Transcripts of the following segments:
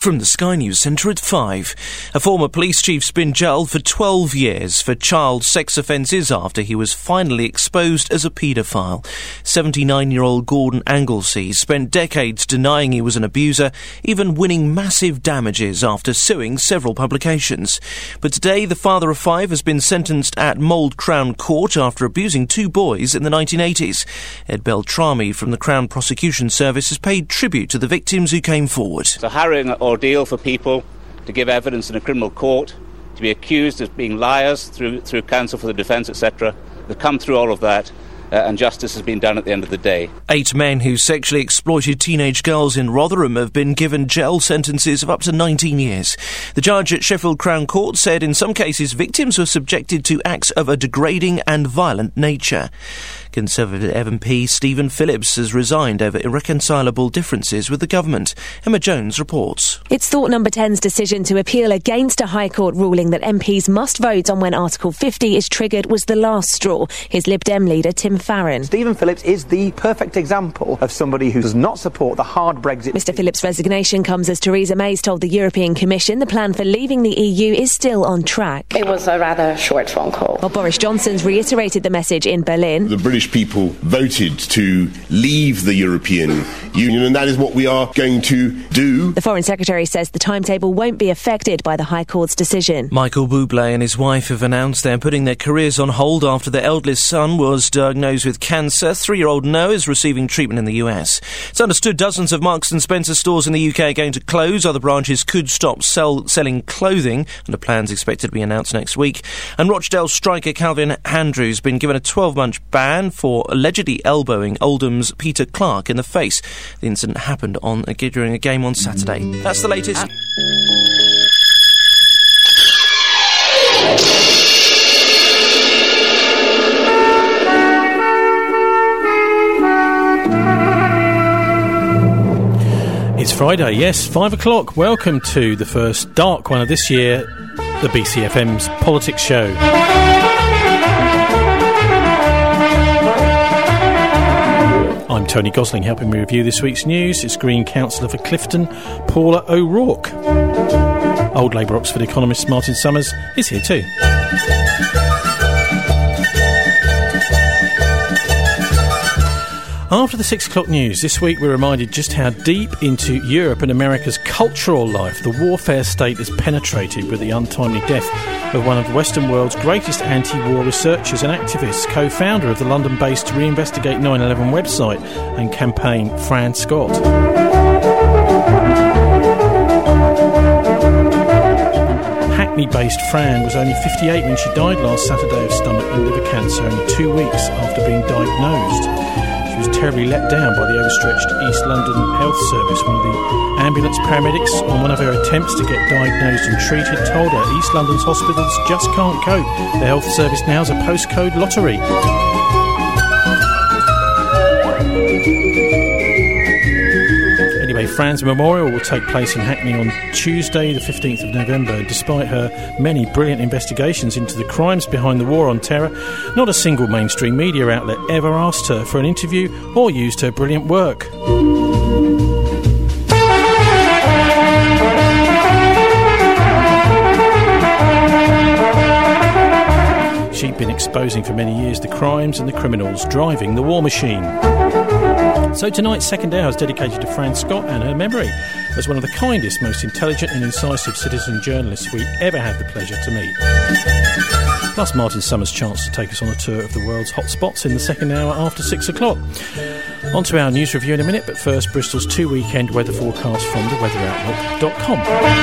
From the Sky News Centre at 5. A former police chief's been jailed for 12 years for child sex offences after he was finally exposed as a paedophile. 79-year-old Gordon Anglesey spent decades denying he was an abuser, even winning massive damages after suing several publications. But today, the father of 5 has been sentenced at Mould Crown Court after abusing 2 boys in the 1980s. Ed Beltrami from the Crown Prosecution Service has paid tribute to the victims who came forward. It's a harrowing ordeal for people to give evidence in a criminal court, to be accused of being liars through counsel for the defence, etc. They've come through all of that, and justice has been done at the end of the day. 8 men who sexually exploited teenage girls in Rotherham have been given jail sentences of up to 19 years. The judge at Sheffield Crown Court said in some cases victims were subjected to acts of a degrading and violent nature. Conservative MP Stephen Phillips has resigned over irreconcilable differences with the government. Emma Jones reports. It's thought Number 10's decision to appeal against a High Court ruling that MPs must vote on when Article 50 is triggered was the last straw. Here's Lib Dem leader Tim Farron. Stephen Phillips is the perfect example of somebody who does not support the hard Brexit. Mr Phillips' resignation comes as Theresa May's told the European Commission the plan for leaving the EU is still on track. It was a rather short phone call. While Boris Johnson's reiterated the message in Berlin. The British people voted to leave the European Union, and that is what we are going to do. The Foreign Secretary says the timetable won't be affected by the High Court's decision. Michael Bublé and his wife have announced they're putting their careers on hold after their eldest son was diagnosed with cancer. 3-year-old Noah is receiving treatment in the US. It's understood dozens of Marks & Spencer stores in the UK are going to close. Other branches could stop selling clothing, and the plan's expected to be announced next week. And Rochdale striker Calvin Andrews has been given a 12-month ban for allegedly elbowing Oldham's Peter Clark in the face. The incident happened during a game on Saturday. That's the latest. It's Friday, yes, 5 o'clock. Welcome to the first dark one of this year, the BCFM's Politics Show. I'm Tony Gosling, helping me review this week's news. It's Green Councillor for Clifton, Paula O'Rourke. Old Labour Oxford economist Martin Summers is here too. After the 6 o'clock news, this week we're reminded just how deep into Europe and America's cultural life the warfare state has penetrated with the untimely death of one of the Western world's greatest anti-war researchers and activists, co-founder of the London-based Reinvestigate 9/11 website and campaign, Fran Scott. Hackney-based Fran was only 58 when she died last Saturday of stomach and liver cancer, only 2 weeks after being diagnosed. She was terribly let down by the overstretched East London Health Service. One of the ambulance paramedics on one of her attempts to get diagnosed and treated told her East London's hospitals just can't cope. The health service now is a postcode lottery. Anyway, Fran's memorial will take place in Hackney on Tuesday the 15th of November. Despite her many brilliant investigations into the crimes behind the war on terror, not a single mainstream media outlet ever asked her for an interview or used her brilliant work. She'd been exposing for many years the crimes and the criminals driving the war machine. So tonight's second hour is dedicated to Fran Scott and her memory as one of the kindest, most intelligent and incisive citizen journalists we ever had the pleasure to meet. Plus Martin Summers' chance to take us on a tour of the world's hot spots in the second hour after 6 o'clock. On to our news review in a minute, but first Bristol's 2-weekend weather forecast from theweatheroutlook.com.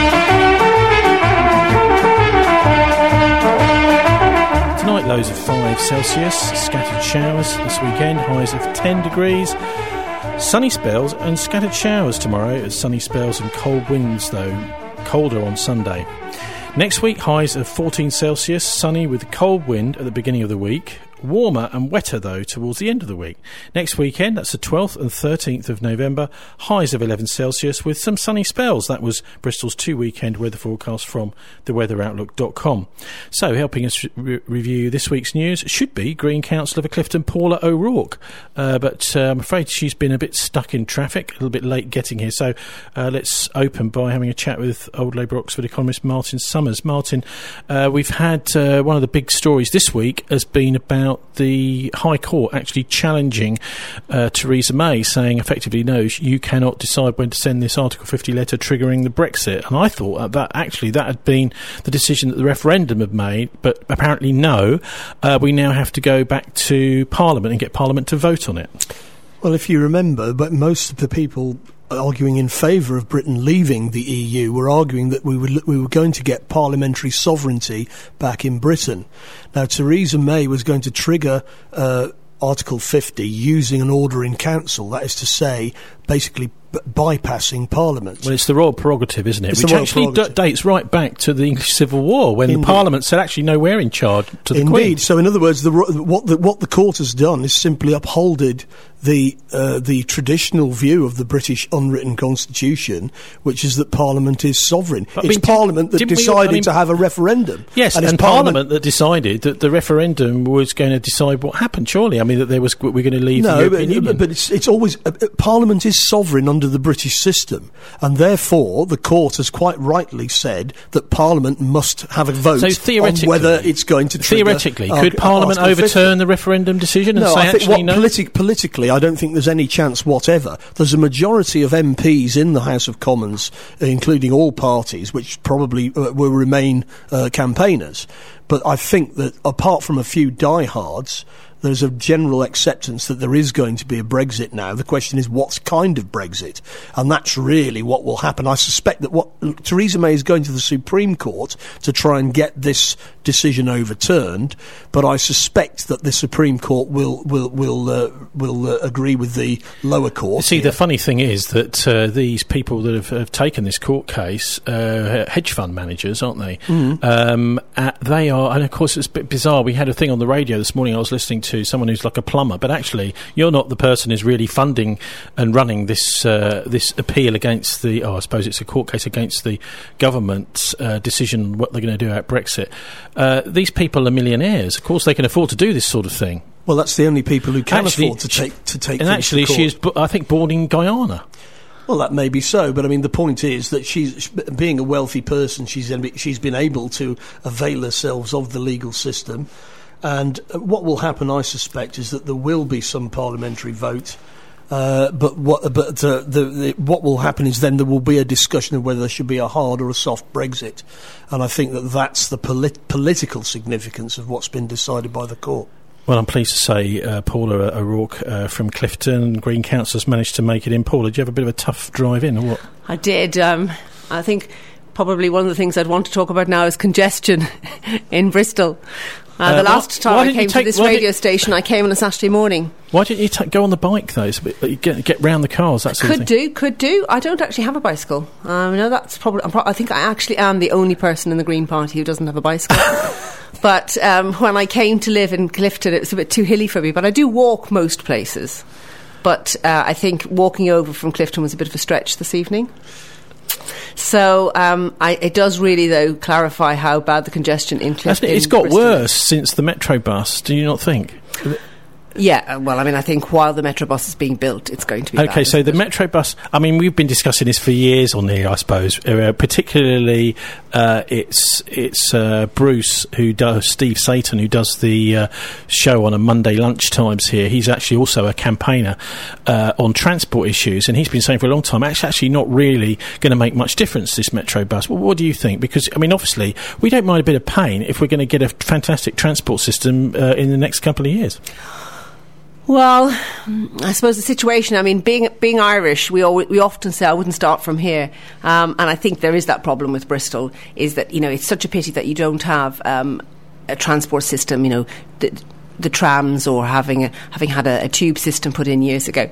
Tonight, lows of 5 Celsius, scattered showers this weekend, highs of 10 degrees. Sunny spells and scattered showers tomorrow, sunny spells and cold winds, though colder on Sunday. Next week, highs of 14 Celsius, sunny with cold wind at the beginning of the week. Warmer and wetter, though, towards the end of the week. Next weekend, that's the 12th and 13th of November, highs of 11 Celsius with some sunny spells. That was Bristol's 2-weekend weather forecast from theweatheroutlook.com. So, helping us review this week's news should be Green Councillor for Clifton, Paula O'Rourke. But I'm afraid she's been a bit stuck in traffic, a little bit late getting here. So, let's open by having a chat with Old Labour Oxford economist Martin Summers. Martin, we've had one of the big stories this week has been about the High Court actually challenging Theresa May, saying effectively, no, you cannot decide when to send this Article 50 letter triggering the Brexit. And I thought that had been the decision that the referendum had made, but apparently no. We now have to go back to Parliament and get Parliament to vote on it. Well, if you remember, but most of the people arguing in favour of Britain leaving the EU were arguing that we were going to get parliamentary sovereignty back in Britain. Now, Theresa May was going to trigger Article 50 using an order in council, that is to say, basically bypassing Parliament. Well, it's the royal prerogative, isn't it? It's which actually dates right back to the English Civil War, when the Parliament said, actually, no, we're in charge to the Queen. So, in other words, what the court has done is simply upholded the traditional view of the British unwritten constitution, which is that Parliament is sovereign. It's Parliament that decided to have a referendum. Yes, and Parliament that decided that the referendum was going to decide what happened, surely. I mean, that we're going to leave the European Union. But it's always... Parliament is sovereign under the British system, and therefore the court has quite rightly said that Parliament must have a vote on whether it's going to trigger... Theoretically, could Parliament overturn the referendum decision and say, actually, no? Politically, I don't think there's any chance whatever. There's a majority of MPs in the House of Commons, including all parties, which probably will remain campaigners. But I think that apart from a few diehards, there's a general acceptance that there is going to be a Brexit now. The question is, what kind of Brexit? And that's really what will happen. I suspect that Theresa May is going to the Supreme Court to try and get this decision overturned, but I suspect that the Supreme Court will agree with the lower court. See, the funny thing is that these people that have taken this court case, hedge fund managers, aren't they? Mm-hmm. They are, and of course it's a bit bizarre. We had a thing on the radio this morning I was listening to, someone who's like a plumber, but actually you're not the person who's really funding and running this appeal against the, I suppose it's a court case against the government's decision what they're going to do about Brexit. These people are millionaires. Of course they can afford to do this sort of thing. Well, that's the only people who can afford to take and actually she is, I think, born in Guyana. Well, that may be so, but I mean, the point is that she's being a wealthy person. She's been able to avail herself of the legal system. And what will happen, I suspect, is that there will be some parliamentary vote. But what will happen is then there will be a discussion of whether there should be a hard or a soft Brexit. And I think that's the political significance of what's been decided by the court. Well, I'm pleased to say Paula O'Rourke from Clifton, Green Councillors, managed to make it in. Paula, did you have a bit of a tough drive in, or what? I did. I think probably one of the things I'd want to talk about now is congestion in Bristol. The last time I came to this radio station, I came on a Saturday morning. Why didn't you go on the bike, though? So get round the cars, that sort of thing? Could do. I don't actually have a bicycle. No, that's probably... I think I actually am the only person in the Green Party who doesn't have a bicycle. But when I came to live in Clifton, it was a bit too hilly for me. But I do walk most places. But I think walking over from Clifton was a bit of a stretch this evening. So it does really, though, clarify how bad the congestion in Clifton is. It's got worse since the Metro bus, do you not think? Yeah, well, I mean, I think while the Metro bus is being built, it's going to be bad. Okay, so the Metro bus, I mean, we've been discussing this for years on here, I suppose. Particularly, it's Bruce, Steve Satan, who does the show on a Monday lunchtimes here. He's actually also a campaigner on transport issues, and he's been saying for a long time, actually not really going to make much difference, this Metro bus. Well, what do you think? Because, I mean, obviously, we don't mind a bit of pain if we're going to get a fantastic transport system in the next couple of years. Well, I suppose the situation, I mean, being Irish, we often say, I wouldn't start from here. And I think there is that problem with Bristol, is that, it's such a pity that you don't have a transport system, the trams, or having had a tube system put in years ago.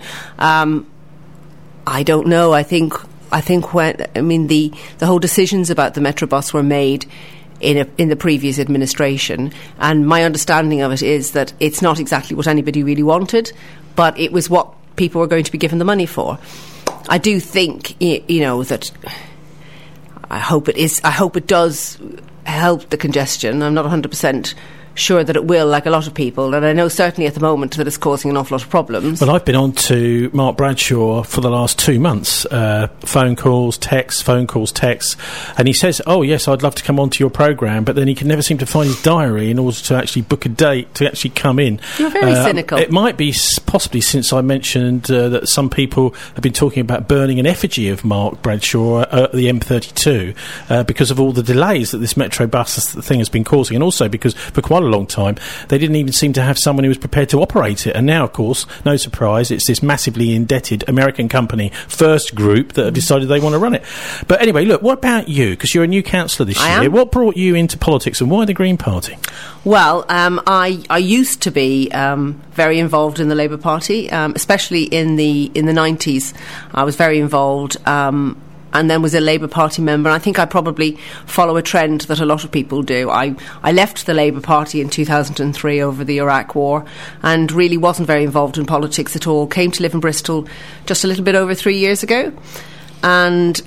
I don't know. I think when, the whole decisions about the Metrobus were made in the previous administration, and my understanding of it is that it's not exactly what anybody really wanted, but it was what people were going to be given the money for. I do think, that I hope it does help the congestion. I'm not 100% sure that it will, like a lot of people, and I know certainly at the moment that it's causing an awful lot of problems. Well, I've been on to Mark Bradshaw for the last 2 months, phone calls, texts, and he says, oh yes, I'd love to come onto your programme, but then he can never seem to find his diary in order to actually book a date to actually come in. You're very cynical. It might be possibly since I mentioned that some people have been talking about burning an effigy of Mark Bradshaw at the M32 because of all the delays that this Metro bus thing has been causing, and also because for quite a long time they didn't even seem to have someone who was prepared to operate it. And now, of course, no surprise, it's this massively indebted American company, First Group, that have decided they want to run it. But anyway, look, what about you? Because you're a new councillor this year. What brought you into politics, and why the Green Party? Well, I used to be very involved in the Labour Party, especially in the 90s. I was very involved. And then was a Labour Party member. And I think I probably follow a trend that a lot of people do. I left the Labour Party in 2003 over the Iraq War and really wasn't very involved in politics at all. Came to live in Bristol just a little bit over 3 years ago. And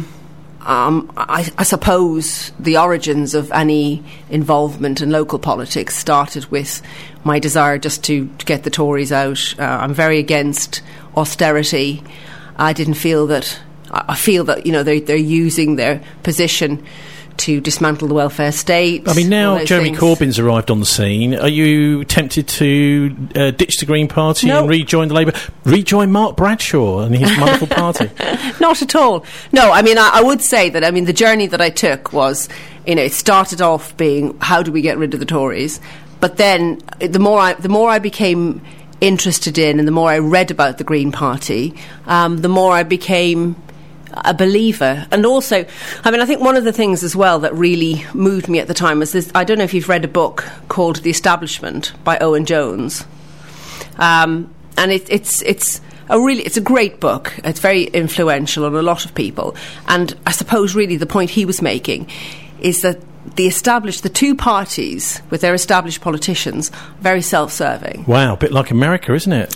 I suppose the origins of any involvement in local politics started with my desire just to get the Tories out. I'm very against austerity. I feel that they're using their position to dismantle the welfare state. I mean, now Jeremy Corbyn's arrived on the scene. Are you tempted to ditch the Green Party and rejoin the Labour? Rejoin Mark Bradshaw and his wonderful party? Not at all. No, I mean, I would say that, the journey that I took was, it started off being, how do we get rid of the Tories? But then the more I became interested in and the more I read about the Green Party, the more I became a believer. And also, I think one of the things as well that really moved me at the time was this. I don't know if you've read a book called The Establishment by Owen Jones, and it's a great book. It's very influential on a lot of people, and I suppose really the point he was making is that the two parties with their established politicians, very self-serving. Wow, a bit like America, isn't it?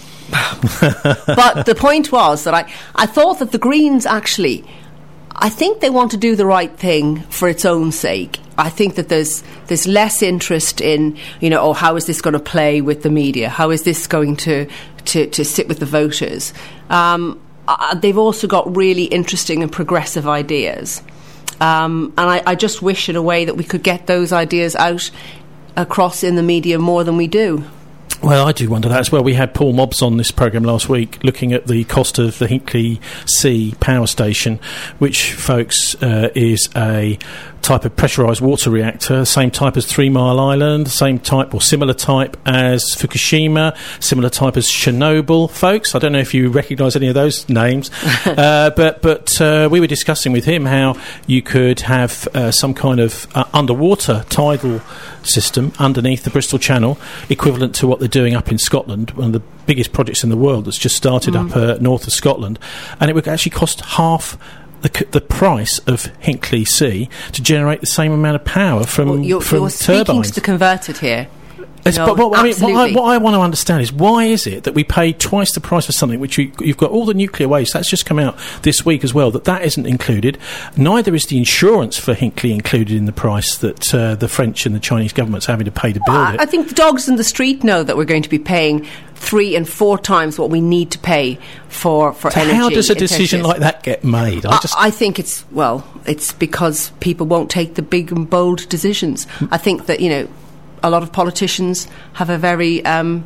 But the point was that I thought that the Greens actually, I think they want to do the right thing for its own sake. I think that there's less interest in, how is this going to play with the media? How is this going to sit with the voters? They've also got really interesting and progressive ideas. And I just wish in a way that we could get those ideas out across in the media more than we do. Well, I do wonder that as well. We had Paul Mobbs on this programme last week looking at the cost of the Hinkley C power station, which, folks, is a type of pressurised water reactor, same type as 3 Mile Island, same type or similar type as Fukushima, similar type as Chernobyl, folks. I don't know if you recognise any of those names, but we were discussing with him how you could have some kind of underwater tidal system underneath the Bristol Channel, equivalent to what they're doing up in Scotland, one of the biggest projects in the world that's just started up north of Scotland, and it would actually cost half the price of Hinkley C to generate the same amount of power from you're turbines. Speaking to the converted here. What I want to understand is, why is it that we pay twice the price for something which you've got all the nuclear waste that's just come out this week as well, that isn't included? Neither is the insurance for Hinkley included in the price that the French and the Chinese government's having to pay to build it. I think the dogs in the street know that we're going to be paying 3 and 4 times what we need to pay for energy. How does a decision like that get made? I think it's because people won't take the big and bold decisions. I think that, a lot of politicians have a very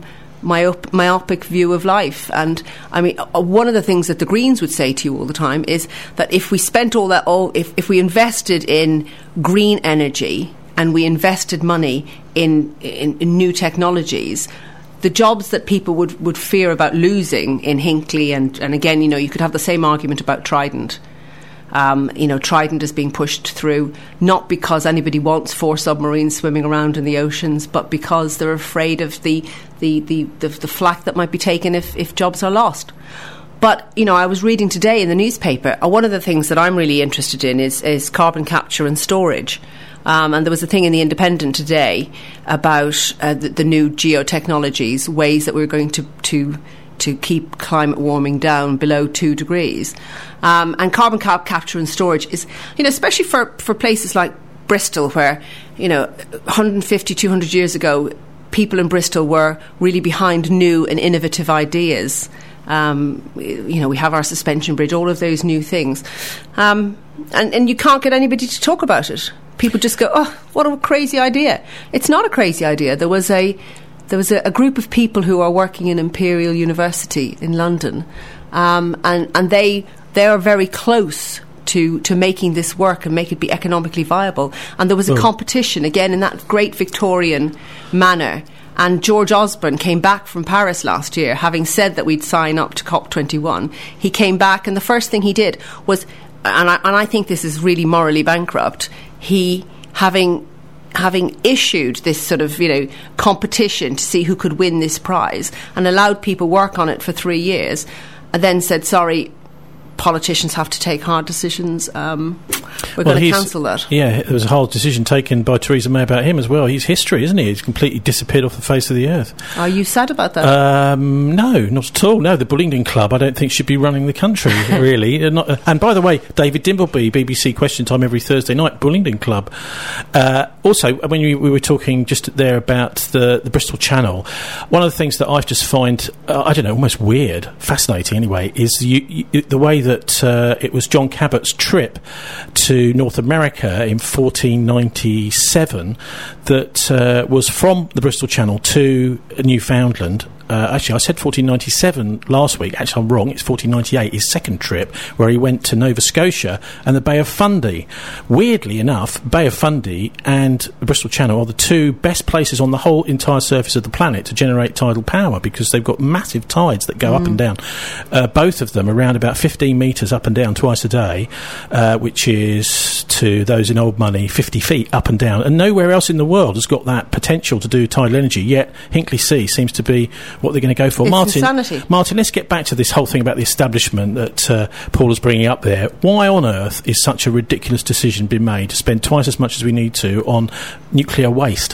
myopic view of life. And, one of the things that the Greens would say to you all the time is that if we spent if we invested in green energy and we invested money in new technologies, the jobs that people would fear about losing in Hinkley, and again, you could have the same argument about Trident. Trident is being pushed through not because anybody wants 4 submarines swimming around in the oceans, but because they're afraid of the flak that might be taken if jobs are lost. But, I was reading today in the newspaper, one of the things that I'm really interested in is carbon capture and storage. And there was a thing in The Independent today about the new geotechnologies, ways that we're going to keep climate warming down below 2 degrees. And carbon capture and storage is, especially for places like Bristol, where, 150, 200 years ago, people in Bristol were really behind new and innovative ideas. We have our suspension bridge, all of those new things. And you can't get anybody to talk about it. People just go, oh, what a crazy idea. It's not a crazy idea. There was a group of people who are working in Imperial University in London, and they are very close to making this work and make it be economically viable. And there was a competition, again, in that great Victorian manner. And George Osborne came back from Paris last year, having said that we'd sign up to COP21. He came back, and the first thing he did was, and I think this is really morally bankrupt, he, having issued this sort of, competition to see who could win this prize, and allowed people work on it for 3 years, and then said, sorry, politicians have to take hard decisions. We're going to cancel that. Yeah, there was a hard decision taken by Theresa May about him as well. He's history, isn't he? He's completely disappeared off the face of the earth. Are you sad about that? No, not at all. No, the Bullingdon Club, I don't think, should be running the country, really. And by the way, David Dimbleby, BBC Question Time every Thursday night, Bullingdon Club. Also, when we were talking just there about the Bristol Channel, one of the things that I just find, almost weird, fascinating anyway, is the way that it was John Cabot's trip to North America in 1497 that was from the Bristol Channel to Newfoundland. Actually, I said 1497 last week. Actually, I'm wrong. It's 1498, his second trip, where he went to Nova Scotia and the Bay of Fundy. Weirdly enough, Bay of Fundy and the Bristol Channel are the two best places on the whole entire surface of the planet to generate tidal power, because they've got massive tides that go up and down. Both of them around about 15 metres up and down twice a day, which is, to those in old money, 50 feet up and down. And nowhere else in the world has got that potential to do tidal energy, yet Hinkley C seems to be what they're going to go for. It's insanity. Martin, let's get back to this whole thing about the establishment that Paul is bringing up there. Why on earth is such a ridiculous decision been made to spend twice as much as we need to on nuclear waste?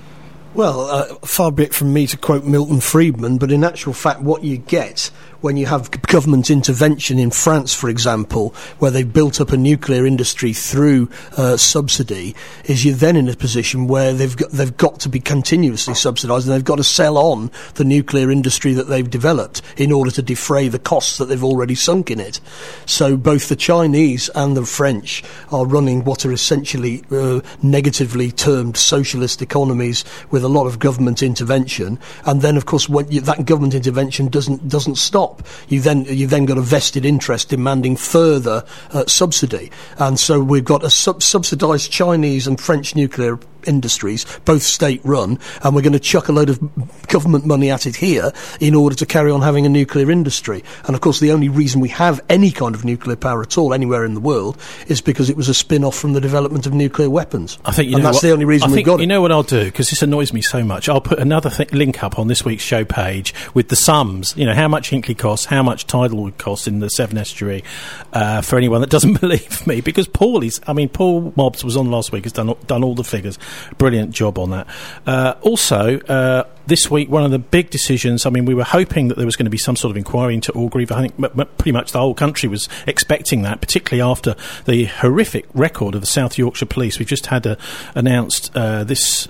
Well, far be it from me to quote Milton Friedman, but in actual fact what you get when you have government intervention in France, for example, where they've built up a nuclear industry through subsidy, is you're then in a position where they've got to be continuously subsidised, and they've got to sell on the nuclear industry that they've developed in order to defray the costs that they've already sunk in it. So both the Chinese and the French are running what are essentially negatively termed socialist economies with a lot of government intervention, and then of course when that government intervention doesn't stop. You then got a vested interest demanding further subsidy, and so we've got a subsidised Chinese and French nuclear industries, both state-run, and we're going to chuck a load of government money at it here in order to carry on having a nuclear industry. And of course the only reason we have any kind of nuclear power at all anywhere in the world is because it was a spin-off from the development of nuclear weapons. I think that's the only reason we've got it. You know what I'll do, because this annoys me so much, I'll put another link up on this week's show page with the sums, how much Hinkley costs, how much Tidal would cost in the Severn Estuary, for anyone that doesn't believe me, because Paul Mobbs was on last week, has done all the figures. Brilliant job on that. Also, this week, one of the big decisions, we were hoping that there was going to be some sort of inquiry into Orgreave. I think pretty much the whole country was expecting that, particularly after the horrific record of the South Yorkshire Police. We've just had announced this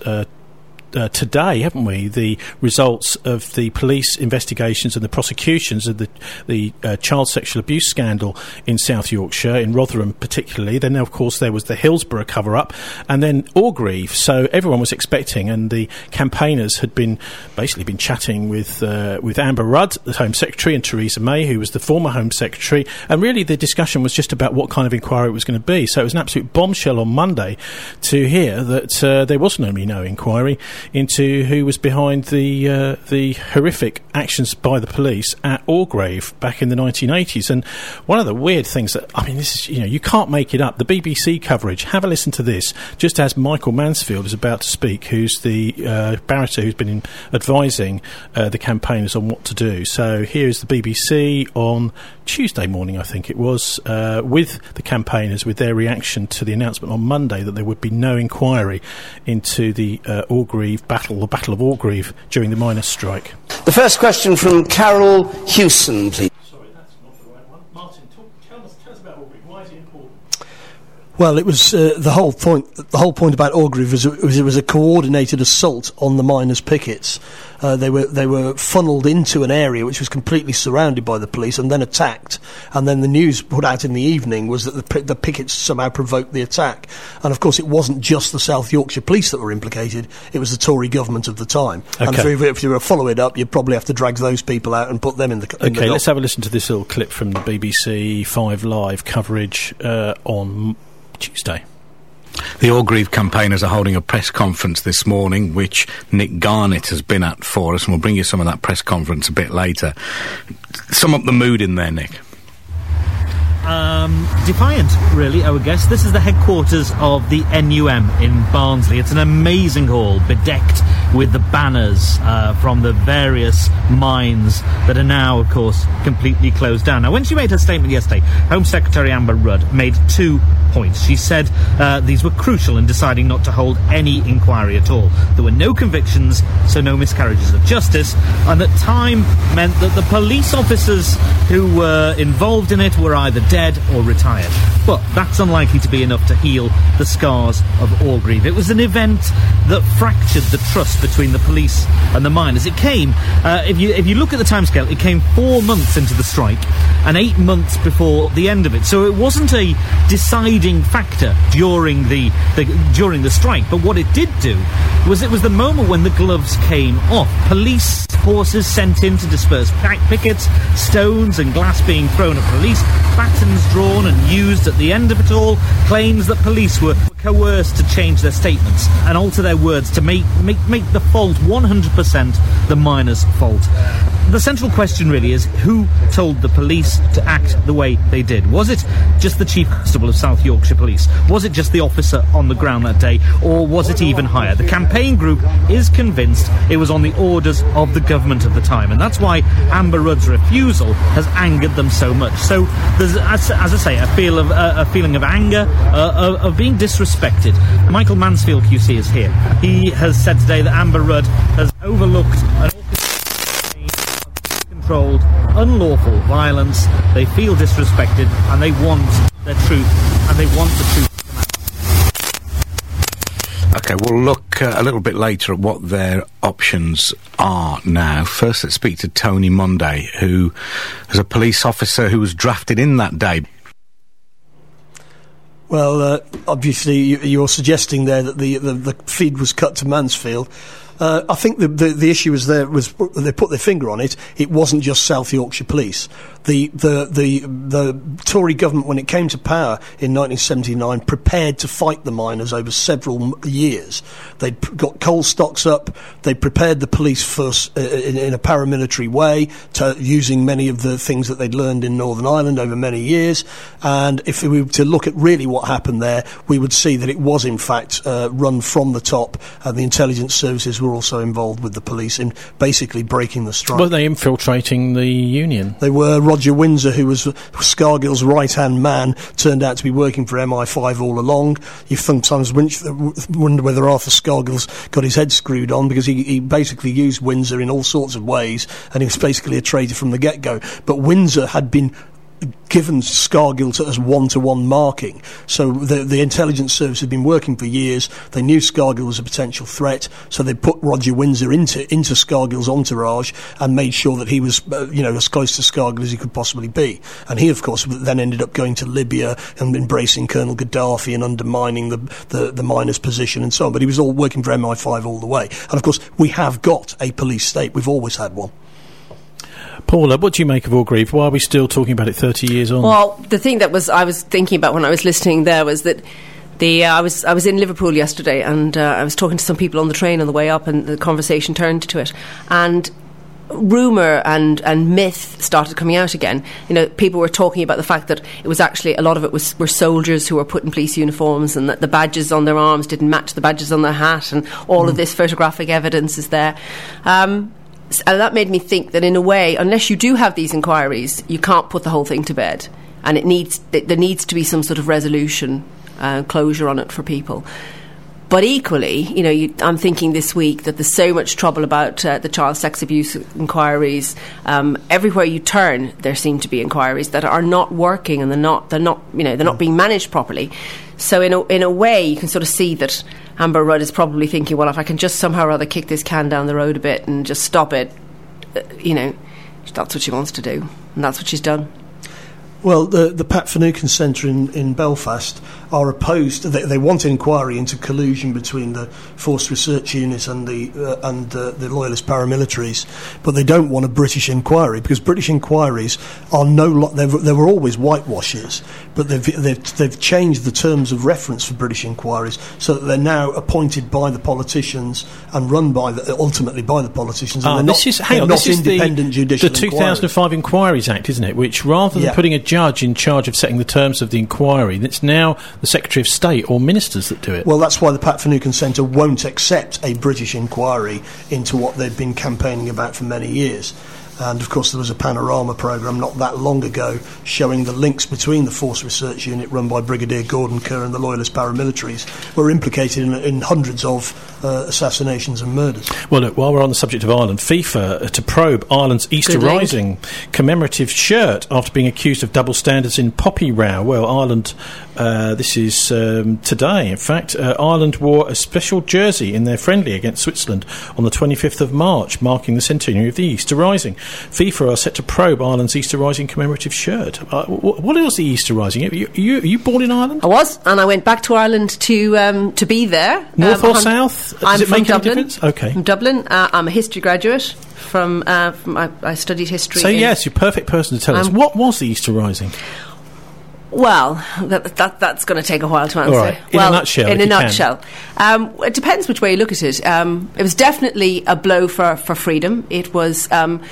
today, haven't we, the results of the police investigations and the prosecutions of the child sexual abuse scandal in South Yorkshire, in Rotherham particularly. Then, of course, there was the Hillsborough cover-up, and then Orgreave. So everyone was expecting, and the campaigners had basically been chatting with Amber Rudd, the Home Secretary, and Theresa May, who was the former Home Secretary, and really the discussion was just about what kind of inquiry it was going to be. So it was an absolute bombshell on Monday to hear that there was no inquiry into who was behind the horrific actions by the police at Orgreave back in the 1980s. And one of the weird things that, this is, you can't make it up. The BBC coverage, have a listen to this, just as Michael Mansfield is about to speak, who's the barrister who's been advising the campaigners on what to do. So here's the BBC on Tuesday morning, I think it was, with the campaigners, with their reaction to the announcement on Monday that there would be no inquiry into the Orgreave battle, the Battle of Orgreave, during the miners' strike. The first question from Carol Hewson, please. Sorry, that's not the right one. Martin, tell us about Orgreave. Why is it important? Well, it was the whole point. The whole point about Orgreave was it was a coordinated assault on the miners' pickets. They were funnelled into an area which was completely surrounded by the police and then attacked. And then the news put out in the evening was that the pickets somehow provoked the attack. And of course, it wasn't just the South Yorkshire police that were implicated; it was the Tory government of the time. Okay. And so if you were to follow it up, you'd probably have to drag those people out and put them in the. Okay, let's have a listen to this little clip from the BBC 5 Live coverage on Tuesday. The Orgreave campaigners are holding a press conference this morning, which Nick Garnett has been at for us, and we'll bring you some of that press conference a bit later. Sum up the mood in there, Nick. Defiant, really, I would guess. This is the headquarters of the NUM in Barnsley. It's an amazing hall, bedecked with the banners from the various mines that are now, of course, completely closed down. Now, when she made her statement yesterday, Home Secretary Amber Rudd made 2 points. She said these were crucial in deciding not to hold any inquiry at all. There were no convictions, so no miscarriages of justice, and that time meant that the police officers who were involved in it were either dead or retired. But that's unlikely to be enough to heal the scars of Orgreave. It was an event that fractured the trust between the police and the miners. It came, if you look at the timescale, it came 4 months into the strike and 8 months before the end of it. So it wasn't a deciding factor during the strike. But what it did do was it was the moment when the gloves came off. Police forces sent in to disperse pickets, stones and glass being thrown at police, batons drawn and used at the end of it all, claims that police were coerced to change their statements and alter their words to make the fault 100% the miners' fault. The central question really is who told the police to act the way they did. Was it just the Chief Constable of South Yorkshire Police? Was it just the officer on the ground that day? Or was it even higher? The campaign group is convinced it was on the orders of the government of the time, and that's why Amber Rudd's refusal has angered them so much. So there's, as I say, a feeling of anger, of being disrespected. Michael Mansfield QC is here. He has said today that Amber Rudd has overlooked an controlled, unlawful violence. They feel disrespected and they want their truth, and they want the truth to come out. Okay, we'll look a little bit later at what their options are now. First, let's speak to Tony Monday, who is a police officer who was drafted in that day. Well, obviously, you're suggesting there that the feed was cut to Mansfield. I think the issue was they put their finger on it. It wasn't just South Yorkshire Police. The Tory government, when it came to power in 1979, prepared to fight the miners over several years. They'd got coal stocks up. They prepared the police first in a paramilitary way, using many of the things that they'd learned in Northern Ireland over many years. And if we were to look at really what happened there, we would see that it was in fact run from the top, and the intelligence services were also involved with the police in basically breaking the strike. Were they infiltrating the union? They were. Roger Windsor, who was Scargill's right-hand man, turned out to be working for MI5 all along. You sometimes wonder whether Arthur Scargill's got his head screwed on, because he basically used Windsor in all sorts of ways, and he was basically a traitor from the get-go. But Windsor had been given Scargill as one-to-one marking. So the intelligence service had been working for years. They knew Scargill was a potential threat, so they put Roger Windsor into Scargill's entourage and made sure that he was, as close to Scargill as he could possibly be. And he, of course, then ended up going to Libya and embracing Colonel Gaddafi and undermining the miners' position and so on. But he was all working for MI5 all the way. And, of course, we have got a police state. We've always had one. Paula, what do you make of Orgreave? Why are we still talking about it 30 years on? Well, the thing that I was thinking about when I was listening there was that I was in Liverpool yesterday, and I was talking to some people on the train on the way up, and the conversation turned to it. And rumour and myth started coming out again. People were talking about the fact that it was actually, a lot of it were soldiers who were put in police uniforms, and that the badges on their arms didn't match the badges on their hat, and all of this photographic evidence is there. And that made me think that in a way, unless you do have these inquiries, you can't put the whole thing to bed. And there needs to be some sort of resolution, closure on it for people. But equally, I'm thinking this week that there's so much trouble about the child sex abuse inquiries. Everywhere you turn, there seem to be inquiries that are not working, and they're not being managed properly. So in a way, you can sort of see that Amber Rudd is probably thinking, well, if I can just somehow or other kick this can down the road a bit and just stop it, that's what she wants to do, and that's what she's done. Well, the Pat Finucane Centre in Belfast are opposed. They want inquiry into collusion between the Force Research Unit and the Loyalist paramilitaries, but they don't want a British inquiry, because British inquiries are they were always whitewashers, but they've changed the terms of reference for British inquiries so that they're now appointed by the politicians and run ultimately by the politicians. And this is independent judicial. The 2005 Inquiries Act, isn't it? Which rather than putting a judge in charge of setting the terms of the inquiry, it's now the Secretary of State or ministers that do it. Well, that's why the Pat Finucane Centre won't accept a British inquiry into what they've been campaigning about for many years. And, of course, there was a Panorama programme not that long ago showing the links between the Force Research Unit run by Brigadier Gordon Kerr and the Loyalist paramilitaries were implicated in hundreds of assassinations and murders. Well, look, while we're on the subject of Ireland, FIFA to probe Ireland's Easter Rising commemorative shirt after being accused of double standards in Poppy Row. Well, Ireland, this is today, in fact, Ireland wore a special jersey in their friendly against Switzerland on the 25th of March, marking the centenary of the Easter Rising. FIFA are set to probe Ireland's Easter Rising commemorative shirt. What was the Easter Rising? Are you born in Ireland? I was, and I went back to Ireland to be there. North or south? I'm from Dublin. Okay. From Dublin. I'm a history graduate. I studied history. So yes, you're a perfect person to tell us. What was the Easter Rising? Well, that's going to take a while to answer. All right. In a nutshell. In a nutshell. It depends which way you look at it. It was definitely a blow for freedom. It was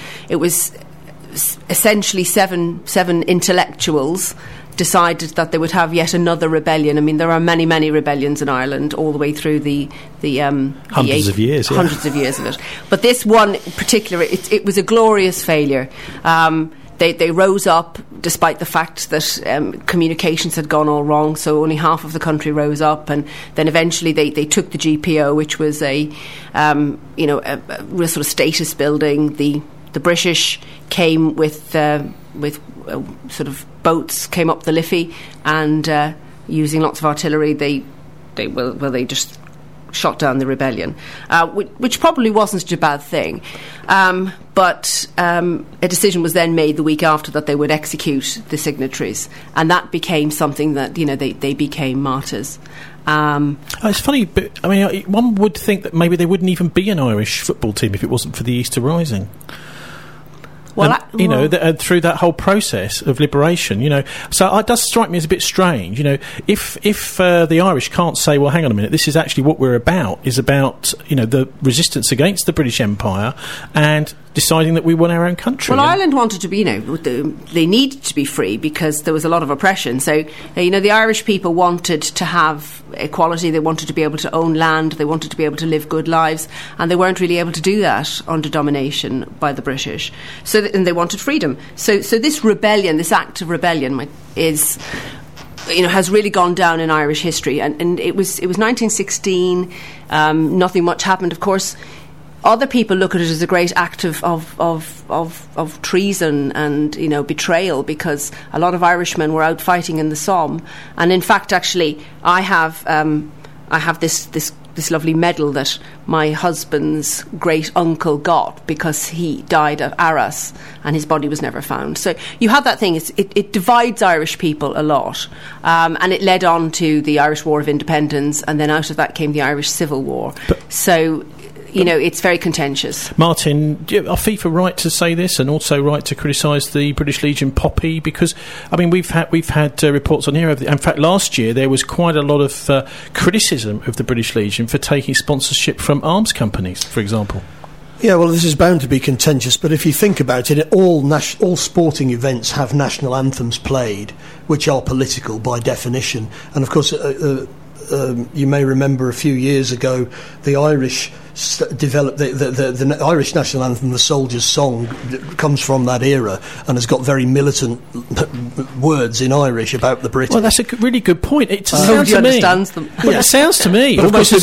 essentially seven intellectuals decided that they would have yet another rebellion. I mean, there are many, many rebellions in Ireland all the way through the hundreds of years of it. But this one in particular, it was a glorious failure. They rose up despite the fact that communications had gone all wrong, so only half of the country rose up, and then eventually they took the GPO, which was a real sort of status building. The British came with sort of boats, came up the Liffey, and using lots of artillery, they just shot down the rebellion, which probably wasn't such a bad thing. But a decision was then made the week after that they would execute the signatories, and that became something that, they became martyrs. It's funny, but I mean, one would think that maybe there wouldn't even be an Irish football team if it wasn't for the Easter Rising. Well, through that whole process of liberation, so it does strike me as a bit strange. If the Irish can't say, well, hang on a minute, this is actually what we're about, is about the resistance against the British Empire and deciding that we want our own country. Well, Ireland wanted to be, they needed to be free because there was a lot of oppression. So, the Irish people wanted to have equality. They wanted to be able to own land. They wanted to be able to live good lives, and they weren't really able to do that under domination by the British. And they wanted freedom. So this rebellion, this act of rebellion, is, has really gone down in Irish history. And it was 1916. Nothing much happened, of course. Other people look at it as a great act of treason and betrayal, because a lot of Irishmen were out fighting in the Somme. And in fact, actually, I have this lovely medal that my husband's great uncle got because he died at Arras and his body was never found. So you have that thing. It divides Irish people a lot, and it led on to the Irish War of Independence, and then out of that came the Irish Civil War. It's very contentious. Martin, are FIFA right to say this and also right to criticise the British Legion Poppy? Because, I mean, we've had reports on here. In fact, last year there was quite a lot of criticism of the British Legion for taking sponsorship from arms companies, for example. Yeah, well, this is bound to be contentious, but if you think about it, all sporting events have national anthems played, which are political by definition. And, of course, you may remember a few years ago, the Irish developed the Irish national anthem, the Soldier's Song, comes from that era and has got very militant words in Irish about the British. Well, that's a really good point. It sounds to me. Understands them. Well, it sounds to me.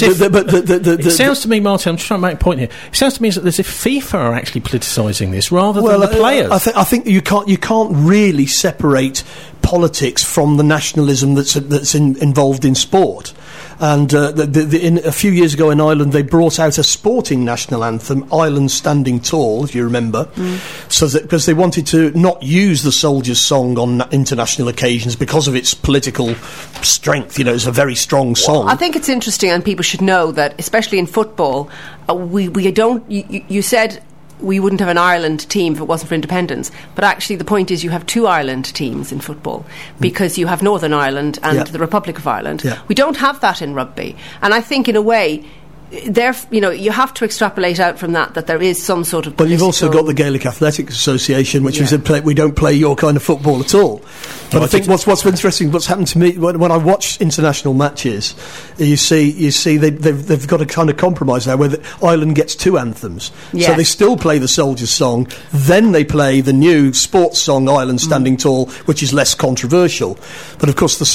It sounds to me, Martin. I'm just trying to make a point here. It sounds to me as if FIFA are actually politicising this rather than the players. I think you can't really separate politics from the nationalism that's involved in sport. And a few years ago in Ireland, they brought out a sporting national anthem, Ireland Standing Tall, if you remember, because they wanted to not use the Soldier's Song on international occasions because of its political strength. It's a very strong song. Well, I think it's interesting, and people should know that, especially in football, we don't. You said we wouldn't have an Ireland team if it wasn't for independence. But actually the point is you have two Ireland teams in football because you have Northern Ireland and the Republic of Ireland. Yeah. We don't have that in rugby. And I think in a way, you have to extrapolate out from that there is some sort of. But you've also got the Gaelic Athletics Association, which is we don't play your kind of football at all. But I think what's interesting, what's happened to me when I watch international matches, you see they've got a kind of compromise now where Ireland gets two anthems, so they still play the Soldier's Song, then they play the new sports song Ireland Standing Tall, which is less controversial. But of course,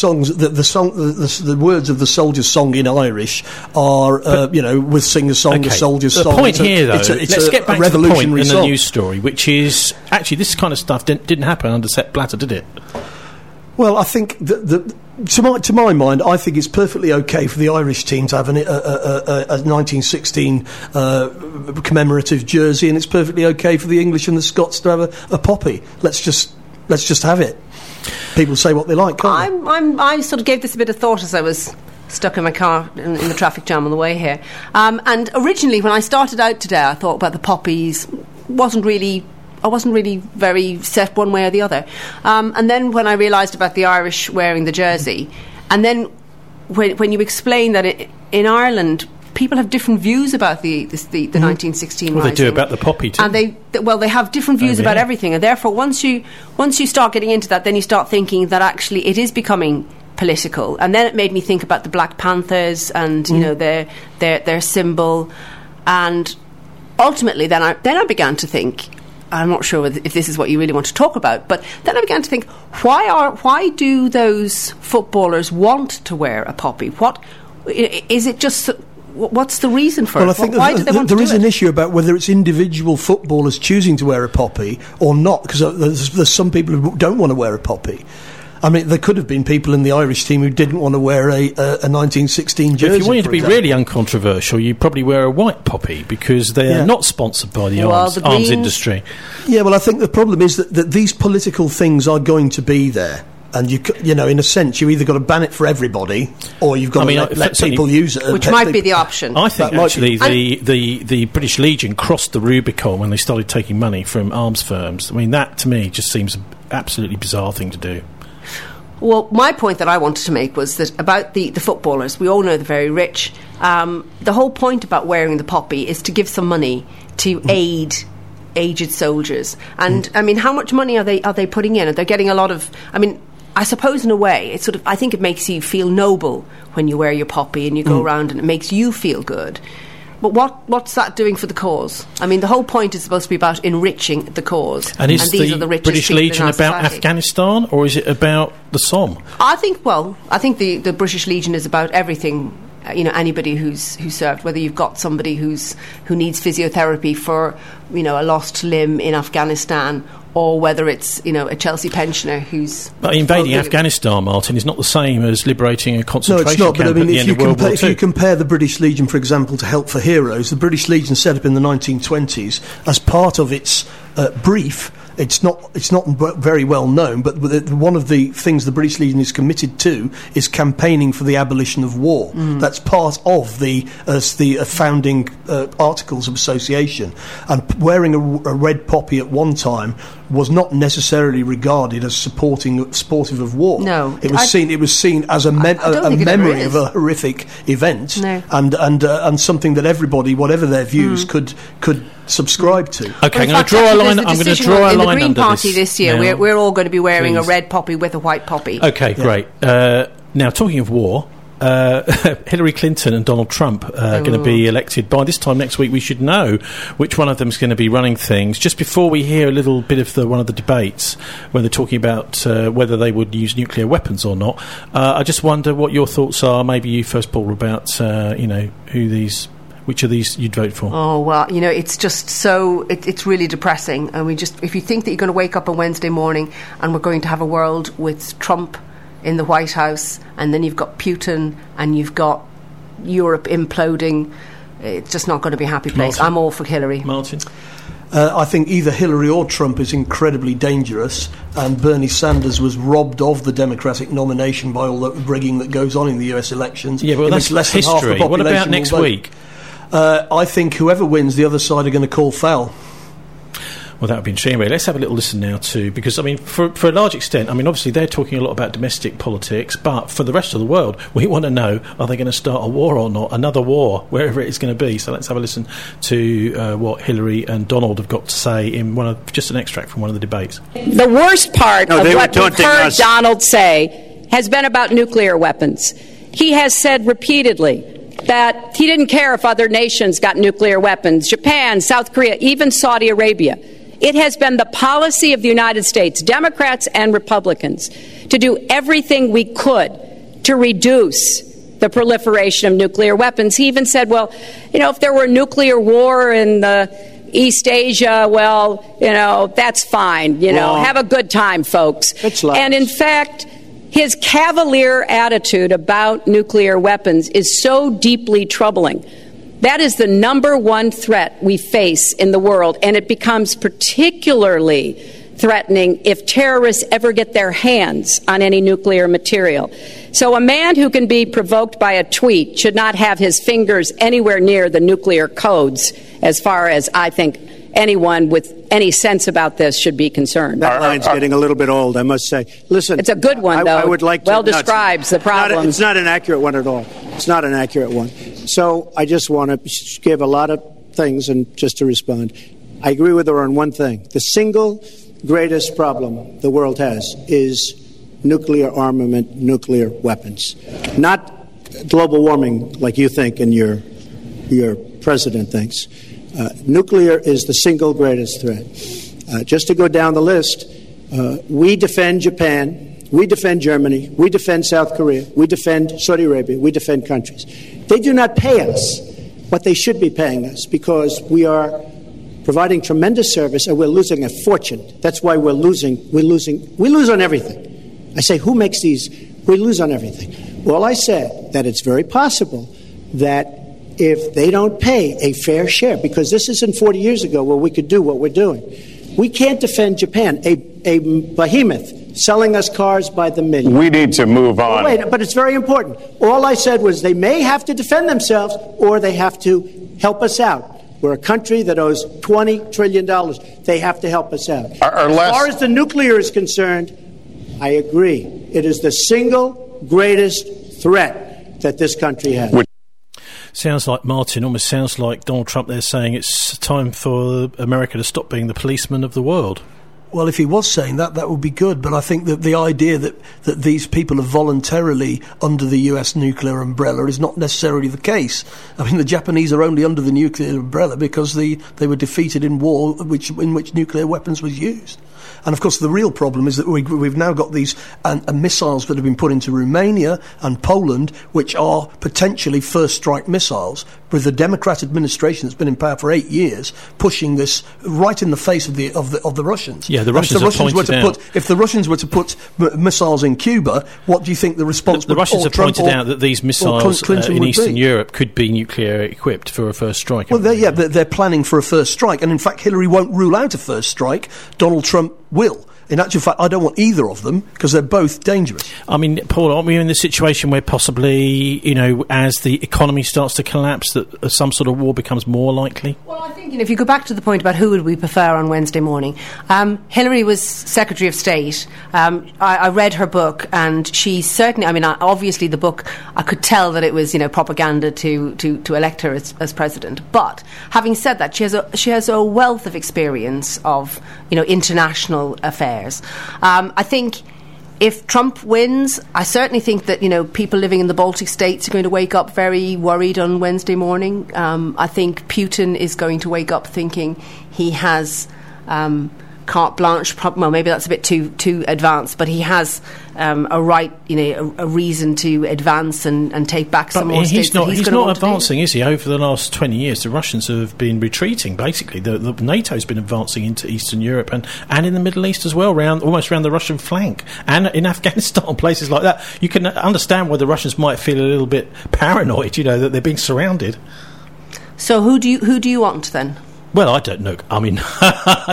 the words of the Soldier's Song in Irish are with Sing a Song, the Soldier's Song. The point here, though, let's get back to the point in the news story, which is actually this kind of stuff didn't happen under Sepp Blatter, did it? Well, I think to my mind, I think it's perfectly okay for the Irish team to have a 1916 commemorative jersey, and it's perfectly okay for the English and the Scots to have a poppy. Let's just have it. People say what they like, can't they? I sort of gave this a bit of thought as I was stuck in my car in the traffic jam on the way here. And originally, when I started out today, I thought about the poppies. I wasn't really very set one way or the other. And then when I realised about the Irish wearing the jersey, and then when you explain that in Ireland, people have different views about the 1916 Well, rising. they do about the poppy too. And they have different views about everything. And therefore, once you start getting into that, then you start thinking that actually it is becoming political. And then it made me think about the Black Panthers and their symbol. And ultimately, then I began to think, I'm not sure if this is what you really want to talk about, but then I began to think, why do those footballers want to wear a poppy? What is it? Just what's the reason for it? I think why do they want there to is do an it? issue about whether it's individual footballers choosing to wear a poppy or not, because there's some people who don't want to wear a poppy. I mean, there could have been people in the Irish team who didn't want to wear a 1916 jersey. If you wanted to be really uncontroversial, you'd probably wear a white poppy because they are not sponsored by the arms industry. Yeah, well, I think the problem is that these political things are going to be there. And in a sense, you either got to ban it for everybody, or you've got to let people use it, which might be the option. I think actually the British Legion crossed the Rubicon when they started taking money from arms firms. I mean, that to me just seems an absolutely bizarre thing to do. Well, my point that I wanted to make was that about the footballers, we all know they're very rich. The whole point about wearing the poppy is to give some money to aid aged soldiers. And I mean, how much money are they putting in? They're getting a lot of. I mean, I suppose in a way, it's I think it makes you feel noble when you wear your poppy and you go around, and it makes you feel good. But what's that doing for the cause? I mean, the whole point is supposed to be about enriching the cause. And is these the are the richest British Legion about Afghanistan, or is it about the Somme? I think the British Legion is about everything. Anybody who's served, whether you've got somebody who needs physiotherapy for a lost limb in Afghanistan, or whether it's a Chelsea pensioner who's. But invading Afghanistan, Martin, is not the same as liberating a concentration camp but I mean, at the end of World War II. If you compare the British Legion, for example, to Help for Heroes, the British Legion set up in the 1920s as part of its brief. It's not very well known, but one of the things the British Legion is committed to is campaigning for the abolition of war. That's part of the founding articles of association. And wearing a red poppy at one time was not necessarily regarded as supportive of war. No, it was seen as a memory of a horrific event, and something that everybody, whatever their views, could subscribe to. Okay, I'm going to draw a line. I'm going to draw a line under this. In the Green Party this year, we're all going to be wearing Please. a red poppy with a white poppy. Okay, great. Now, talking of war, Hillary Clinton and Donald Trump are going to be elected. By this time next week, we should know which one of them is going to be running things. Just before we hear a little bit of one of the debates, when they're talking about whether they would use nuclear weapons or not, I just wonder what your thoughts are. Maybe you first, Paul, about which of these you'd vote for? Oh, well, it's just so... It's really depressing. And if you think that you're going to wake up on Wednesday morning and we're going to have a world with Trump in the White House, and then you've got Putin, and you've got Europe imploding, it's just not going to be a happy place. Martin. I'm all for Hillary. Martin? I think either Hillary or Trump is incredibly dangerous, and Bernie Sanders was robbed of the Democratic nomination by all the rigging that goes on in the US elections. Yeah, but that's less history. What about next week? I think whoever wins, the other side are going to call foul. Well, that would be interesting. Let's have a little listen now too, because for a large extent, obviously they're talking a lot about domestic politics, but for the rest of the world, we want to know: are they going to start a war or not? Another war, wherever it is going to be. So let's have a listen to what Hillary and Donald have got to say in just an extract from one of the debates. The worst part of what we've heard Donald say has been about nuclear weapons. He has said repeatedly that he didn't care if other nations got nuclear weapons, Japan, South Korea, even Saudi Arabia. It has been the policy of the United States, Democrats and Republicans, to do everything we could to reduce the proliferation of nuclear weapons. He even said, if there were a nuclear war in East Asia, that's fine. Have a good time, folks. And in fact, his cavalier attitude about nuclear weapons is so deeply troubling. That is the number one threat we face in the world, and it becomes particularly threatening if terrorists ever get their hands on any nuclear material. So a man who can be provoked by a tweet should not have his fingers anywhere near the nuclear codes, as far as I think anyone with any sense about this should be concerned. That line's getting a little bit old, I must say. Listen, it's a good one, though. I would like to, describes the problem. It's not an accurate one at all. It's not an accurate one. So I just want to give a lot of things and just to respond. I agree with her on one thing. The single greatest problem the world has is nuclear armament, nuclear weapons. Not global warming like you think and your president thinks. Nuclear is the single greatest threat. Just to go down the list, we defend Japan, we defend Germany, we defend South Korea, we defend Saudi Arabia, we defend countries. They do not pay us what they should be paying us because we are providing tremendous service and we're losing a fortune. That's why we're losing. We lose on everything. I say, who makes these? We lose on everything. Well, I said that it's very possible that if they don't pay a fair share, because this isn't 40 years ago where we could do what we're doing. We can't defend Japan, a behemoth selling us cars by the million. We need to move on. Wait, but it's very important. All I said was they may have to defend themselves or they have to help us out. We're a country that owes $20 trillion. They have to help us out. As far as the nuclear is concerned, I agree. It is the single greatest threat that this country has. Sounds like Martin, almost sounds like Donald Trump there saying it's time for America to stop being the policeman of the world. Well, if he was saying that, that would be good. But I think that the idea that these people are voluntarily under the US nuclear umbrella is not necessarily the case. I mean, the Japanese are only under the nuclear umbrella because they were defeated in war in which nuclear weapons was used. And, of course, the real problem is that we've now got these missiles that have been put into Romania and Poland, which are potentially first-strike missiles, with the Democrat administration that's been in power for 8 years pushing this right in the face of the Russians. Yeah, the Russians have pointed out. If the Russians were to put missiles in Cuba, what do you think the response would be? The Russians have pointed out that these missiles in Eastern Europe could be nuclear-equipped for a first strike. Well, they're planning for a first strike, and in fact Hillary won't rule out a first strike. Donald Trump will. In actual fact, I don't want either of them because they're both dangerous. I mean, Paul, aren't we in the situation where possibly, as the economy starts to collapse, that some sort of war becomes more likely? Well, I think if you go back to the point about who would we prefer on Wednesday morning, Hillary was Secretary of State. I read her book, and she certainly, obviously the book, I could tell that it was, propaganda to elect her as president. But having said that, she has a wealth of experience of, international affairs. I think if Trump wins, I certainly think that, people living in the Baltic states are going to wake up very worried on Wednesday morning. I think Putin is going to wake up thinking he has carte blanche. Well, maybe that's a bit too advanced, but he has a right, a reason to advance and take back some more states. He's not advancing, is he? Over the last 20 years, the Russians have been retreating. Basically, the NATO's been advancing into Eastern Europe and in the Middle East as well, almost around the Russian flank, and in Afghanistan, places like that. You can understand why the Russians might feel a little bit paranoid, that they're being surrounded. So who do you want then? Well, I don't know. I mean, I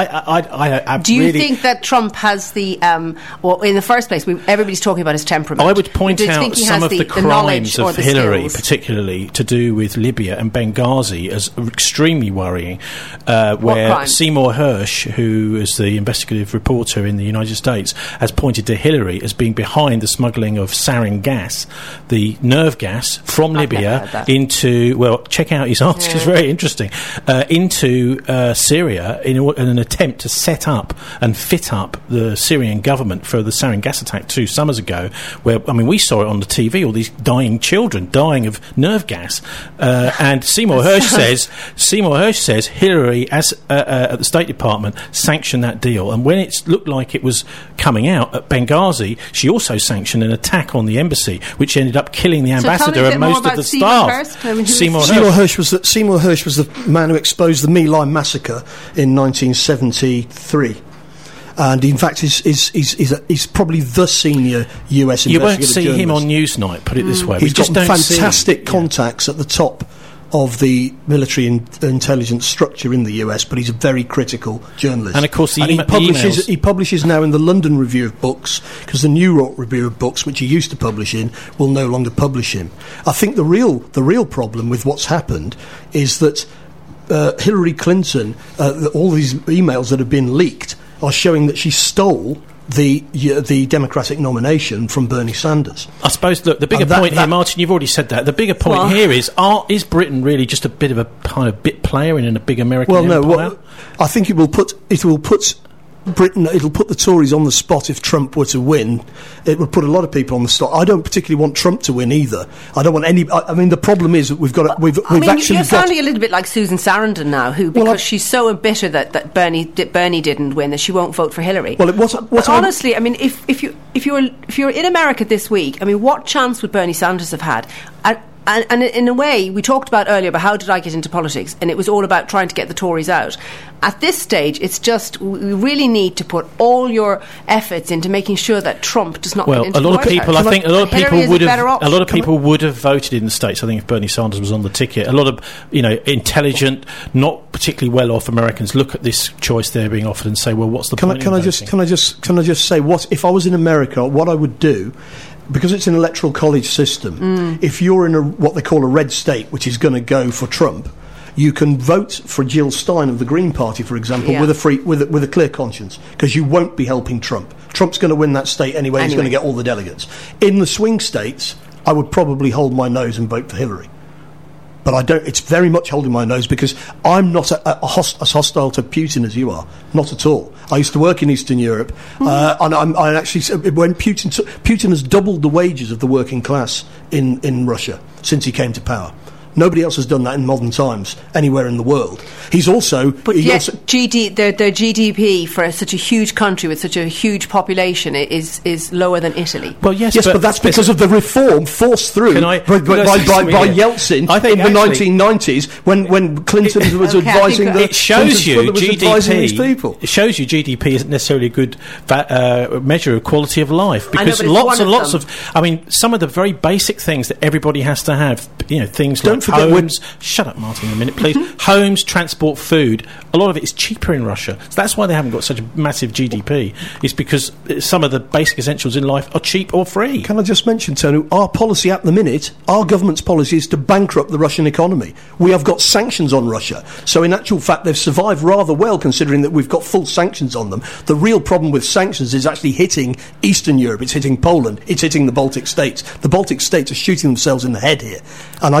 don't. Do you think that Trump has the? Well, in the first place, everybody's talking about his temperament. I would point out some of the crimes of Hillary, particularly to do with Libya and Benghazi, as extremely worrying. Where Seymour Hersh, who is the investigative reporter in the United States, has pointed to Hillary as being behind the smuggling of sarin gas, the nerve gas from Libya into. Well, check out his article; it's very interesting. Into Syria in an attempt to set up and fit up the Syrian government for the sarin gas attack 2 summers ago, where, we saw it on the TV, all these dying children dying of nerve gas. And Seymour Hersh says Hillary, as at the State Department, sanctioned that deal. And when it looked like it was coming out at Benghazi, she also sanctioned an attack on the embassy, which ended up killing the ambassador and most of the staff. Seymour Hersh was the man who exposed the My Lai massacre in 1973. And in fact, he's probably the senior US investigative journalist. You won't see him on Newsnight, put it this way. He's got fantastic contacts at the top of the military intelligence structure in the US, but he's a very critical journalist. And of course, he publishes now in the London Review of Books, because the New York Review of Books, which he used to publish in, will no longer publish him. I think the real problem with what's happened is that Hillary Clinton, all these emails that have been leaked are showing that she stole the Democratic nomination from Bernie Sanders. I suppose, look, the bigger point here, Martin, you've already said that. The bigger point here is Britain really just a bit of a kind of bit player in a big American empire? I think it will put Britain, it'll put the Tories on the spot if Trump were to win. It would put a lot of people on the spot. I don't particularly want Trump to win either. I don't want any. The problem is that you're sounding a little bit like Susan Sarandon now, because she's so embittered that Bernie didn't win that she won't vote for Hillary. Well, honestly, if you're in America this week, what chance would Bernie Sanders have had? And in a way, we talked about earlier about how did I get into politics, and it was all about trying to get the Tories out. At this stage, it's just we really need to put all your efforts into making sure that Trump does not get into the White House. I think a lot of people would have voted in the States. I think if Bernie Sanders was on the ticket, a lot of intelligent, not particularly well-off Americans look at this choice they're being offered and say, well, what's the point? Can I just say what if I was in America? What I would do. Because it's an electoral college system, if you're in what they call a red state, which is going to go for Trump, you can vote for Jill Stein of the Green Party, for example, with a clear conscience, because you won't be helping Trump. Trump's going to win that state anyway. He's going to get all the delegates. In the swing states, I would probably hold my nose and vote for Hillary. But I don't. It's very much holding my nose because I'm not as hostile to Putin as you are. Not at all. I used to work in Eastern Europe, and I actually, when Putin has doubled the wages of the working class in Russia since he came to power. Nobody else has done that in modern times anywhere in the world. He's also... But yet, their GDP for such a huge country with such a huge population is lower than Italy. Well, yes, but that's because of the reform forced through by Yeltsin in the 1990s when Clinton was advising the... It shows you GDP... It shows you GDP isn't necessarily a good measure of quality of life, because lots of... some of the very basic things that everybody has to have, things like homes. Shut up, Martin, a minute, please. Homes, transport, food. A lot of it is cheaper in Russia. So that's why they haven't got such a massive GDP. It's because some of the basic essentials in life are cheap or free. Can I just mention, Tony, our policy at the minute, our government's policy is to bankrupt the Russian economy. We have got sanctions on Russia. So in actual fact, they've survived rather well, considering that we've got full sanctions on them. The real problem with sanctions is actually hitting Eastern Europe. It's hitting Poland. It's hitting the Baltic states. The Baltic states are shooting themselves in the head here. And I used to work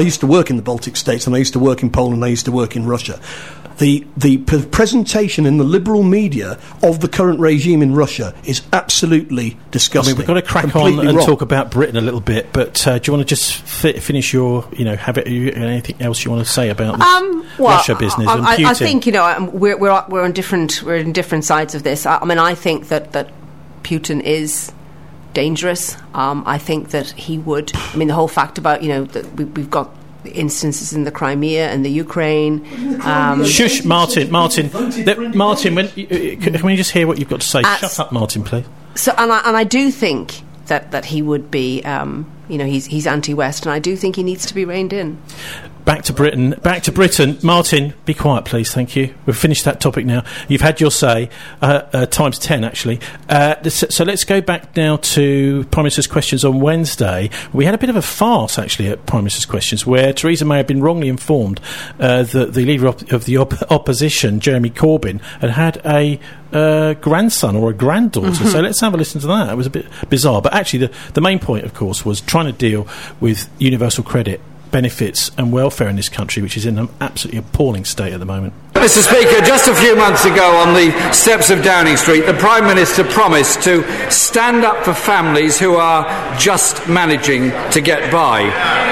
work in the Baltic states, and I used to work in Poland, and I used to work in Russia. The presentation in the liberal media of the current regime in Russia is absolutely disgusting. We've got to crack on and talk about Britain a little bit, but do you want to just finish your, anything else you want to say about this Russia business and Putin? I think, we're in different sides of this. I think that Putin is dangerous. I think that he would. The whole fact about that we've got instances in the Crimea and the Ukraine. Shush, Martin. Martin, can we just hear what you've got to say? Shut up, Martin, please. So, and I do think that he would be. He's anti-West, and I do think he needs to be reined in. Back to Britain. Martin, be quiet, please. Thank you. We've finished that topic now. You've had your say, times 10, actually. So let's go back now to Prime Minister's Questions on Wednesday. We had a bit of a farce, actually, at Prime Minister's Questions, where Theresa May had been wrongly informed that the leader of the opposition, Jeremy Corbyn, had a grandson or a granddaughter. Mm-hmm. So let's have a listen to that. It was a bit bizarre. But actually, the main point, of course, was trying to deal with universal credit, benefits and welfare in this country, which is in an absolutely appalling state at the moment. Mr. Speaker, just a few months ago on the steps of Downing Street, the Prime Minister promised to stand up for families who are just managing to get by.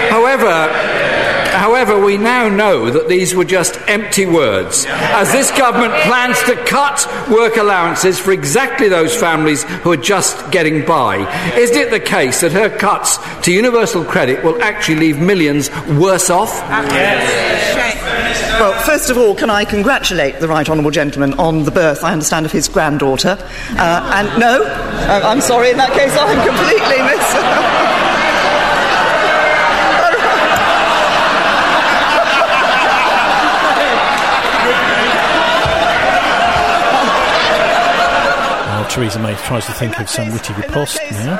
However, we now know that these were just empty words, as this government plans to cut work allowances for exactly those families who are just getting by. Isn't it the case that her cuts to universal credit will actually leave millions worse off? Well, first of all, can I congratulate the Right Honourable Gentleman on the birth, I understand, of his granddaughter? And no, I'm sorry, in that case I'm completely Theresa May tries to think of some witty riposte now.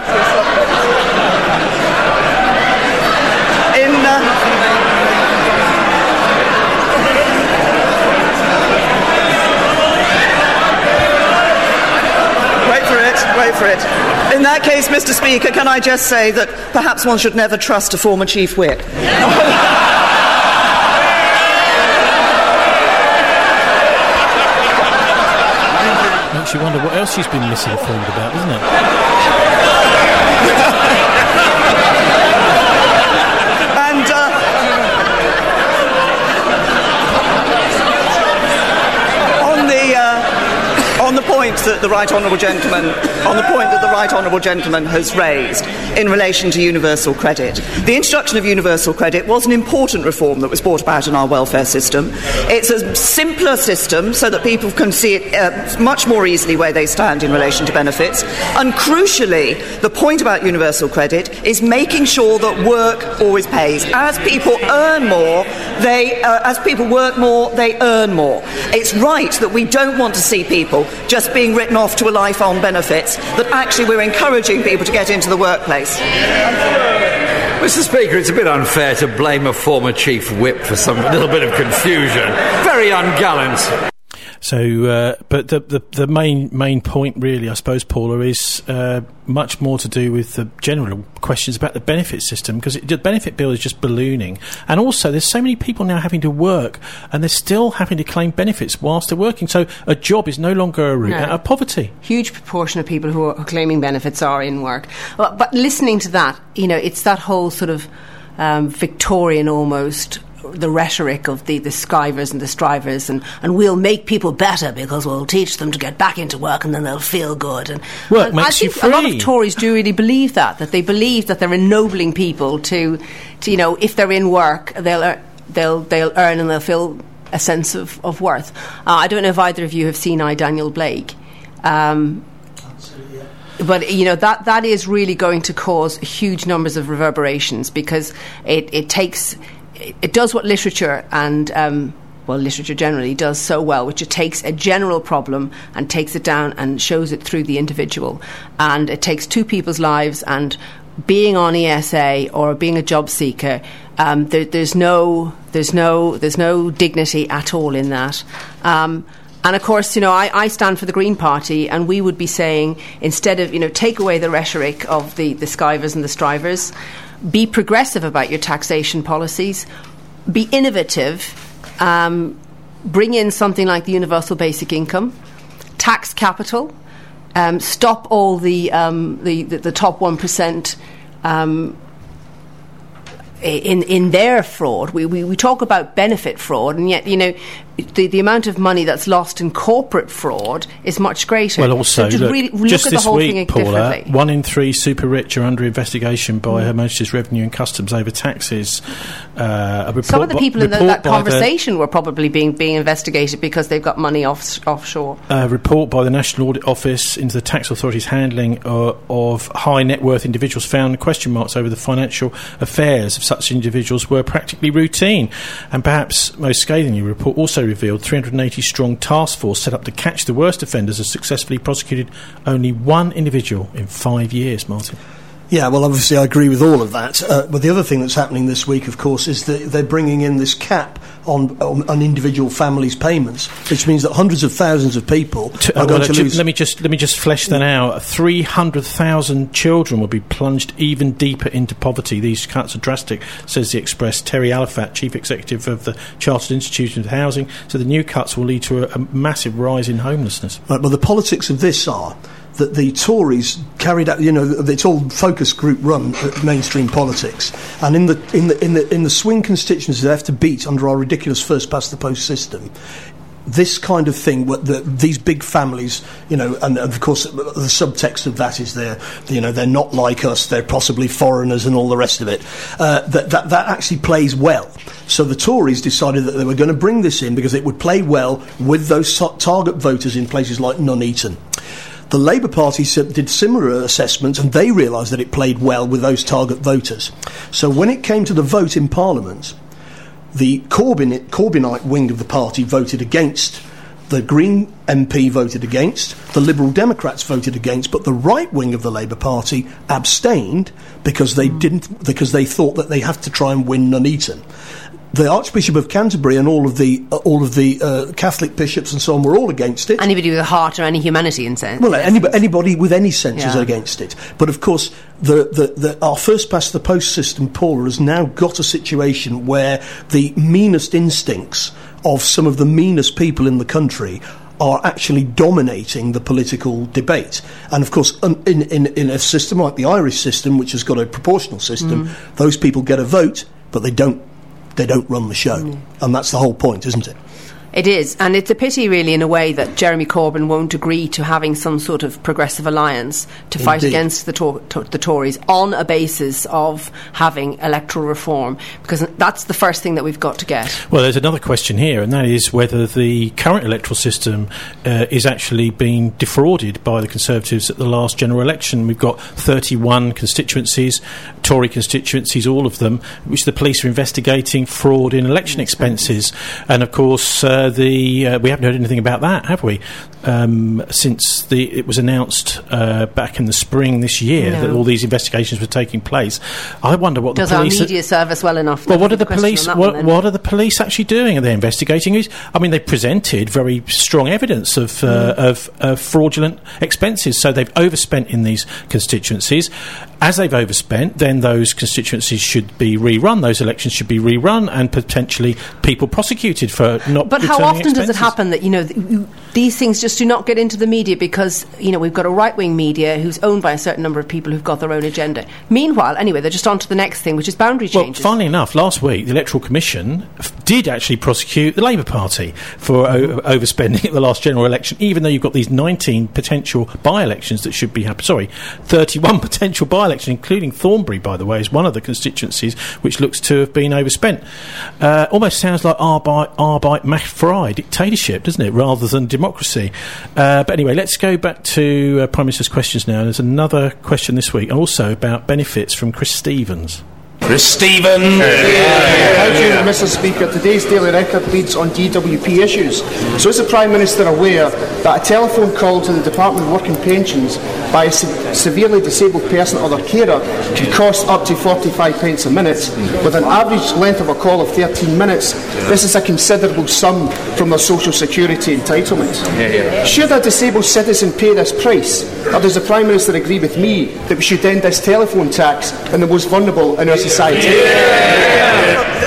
Wait for it. In that case, Mr. Speaker, can I just say that perhaps one should never trust a former Chief Whip? Makes you wonder what else she's been misinformed about, doesn't it? On the point that the Right Honourable Gentleman has raised in relation to universal credit, the introduction of universal credit was an important reform that was brought about in our welfare system. It's a simpler system so that people can see it much more easily where they stand in relation to benefits. And crucially, the point about universal credit is making sure that work always pays. As people earn more, as people work more, they earn more. It's right that we don't want to see people just being written off to a life on benefits, that actually we're encouraging people to get into the workplace. Mr. Speaker, it's a bit unfair to blame a former Chief Whip for some little bit of confusion. Very ungallant. So, but the main point, really, I suppose, Paula, is much more to do with the general questions about the benefit system, because the benefit bill is just ballooning, and also there's so many people now having to work, and they're still having to claim benefits whilst they're working. So a job is no longer a route out of poverty. Huge proportion of people who are claiming benefits are in work. But listening to that, it's that whole sort of Victorian almost. The rhetoric of the skivers and the strivers, and we'll make people better because we'll teach them to get back into work and then they'll feel good. And work makes you free. A lot of Tories do really believe that they believe that they're ennobling people to if they're in work, they'll earn and they'll feel a sense of worth. I don't know if either of you have seen I, Daniel Blake. But that is really going to cause huge numbers of reverberations, because it does what literature and literature generally does so well, which it takes a general problem and takes it down and shows it through the individual, and it takes two people's lives, and being on ESA or being a job seeker, there's no dignity at all in that. And of course, I stand for the Green Party, and we would be saying, instead of, take away the rhetoric of the skivers and the strivers, be progressive about your taxation policies, be innovative, bring in something like the universal basic income, tax capital, stop all the top 1%. In their fraud, we talk about benefit fraud, and yet the amount of money that's lost in corporate fraud is much greater. Well, also, so look, look just at this the whole week, thing Paula, differently. 1 in 3 super rich are under investigation by Her Majesty's Revenue and Customs over taxes. Some of the people in that conversation were probably being investigated because they've got money offshore. A report by the National Audit Office into the tax authorities' handling of high net worth individuals found question marks over the financial affairs of such individuals were practically routine. And perhaps most scathingly, the report also revealed 380-strong task force set up to catch the worst offenders has successfully prosecuted only one individual in 5 years, Martin. Yeah, well, obviously I agree with all of that. But the other thing that's happening this week, of course, is that they're bringing in this cap on individual families' payments, which means that hundreds of thousands of people are going to lose. Let me just flesh that out. 300,000 children will be plunged even deeper into poverty. These cuts are drastic, says the Express. Terry Alifat, Chief Executive of the Chartered Institute of Housing, so the new cuts will lead to a massive rise in homelessness. Right, well, the politics of this are that the Tories carried out, it's all focus group run mainstream politics, and in the swing constituencies they have to beat under our ridiculous first past the post system. This kind of thing, these big families, and of course the subtext of that is they're not like us, they're possibly foreigners and all the rest of it. That actually plays well. So the Tories decided that they were going to bring this in because it would play well with those target voters in places like Nuneaton. The Labour Party did similar assessments, and they realised that it played well with those target voters. So when it came to the vote in Parliament, the Corbynite wing of the party voted against, the Green MP voted against, the Liberal Democrats voted against, but the right wing of the Labour Party abstained because they thought that they have to try and win Nuneaton. The Archbishop of Canterbury and all of the Catholic bishops and so on were all against it. Anybody with a heart or any humanity in sense. Well, anybody with any sense is against it. But of course, our first past the post system, Paula, has now got a situation where the meanest instincts of some of the meanest people in the country are actually dominating the political debate. And of course, in a system like the Irish system, which has got a proportional system, those people get a vote, but they don't run the show. And that's the whole point, isn't it? It is, and it's a pity really in a way that Jeremy Corbyn won't agree to having some sort of progressive alliance to fight against the Tories on a basis of having electoral reform, because that's the first thing that we've got to get. Well, there's another question here, and that is whether the current electoral system is actually being defrauded by the Conservatives at the last general election. We've got 31 constituencies, Tory constituencies, all of them, which the police are investigating fraud in election expenses. And of course, we haven't heard anything about that, have we? Since it was announced back in the spring this year that all these investigations were taking place. I wonder what does the police... Does our media service well enough? Well, what are the police? What are the police actually doing? Are they investigating? I mean, they presented very strong evidence of fraudulent expenses. So they've overspent in these constituencies. As they've overspent, then those constituencies should be rerun. Those elections should be rerun, and potentially people prosecuted for not. But how often expenses. does it happen that these things just do not get into the media because we've got a right-wing media who's owned by a certain number of people who've got their own agenda. Meanwhile, anyway, they're just on to the next thing, which is boundary changes. Well, funnily enough, last week the Electoral Commission did actually prosecute the Labour Party for overspending at the last general election, even though you've got these 19 potential by-elections that should be happening. Sorry, 31 potential by-elections, including Thornbury, by the way, is one of the constituencies which looks to have been overspent. Almost sounds like Arbeit macht frei dictatorship, doesn't it, rather than democracy. But anyway, let's go back to Prime Minister's questions now. There's another question this week, also about benefits from Chris Stevens. Chris Stevens. Thank you, Mr. Speaker. Today's Daily Record leads on DWP issues. So is the Prime Minister aware that a telephone call to the Department of Work and Pensions by a severely disabled person or their carer can cost up to 45 pence a minute, with an average length of a call of 13 minutes? This is a considerable sum from their social security entitlement. Should a disabled citizen pay this price, or does the Prime Minister agree with me that we should end this telephone tax on the most vulnerable in our society? The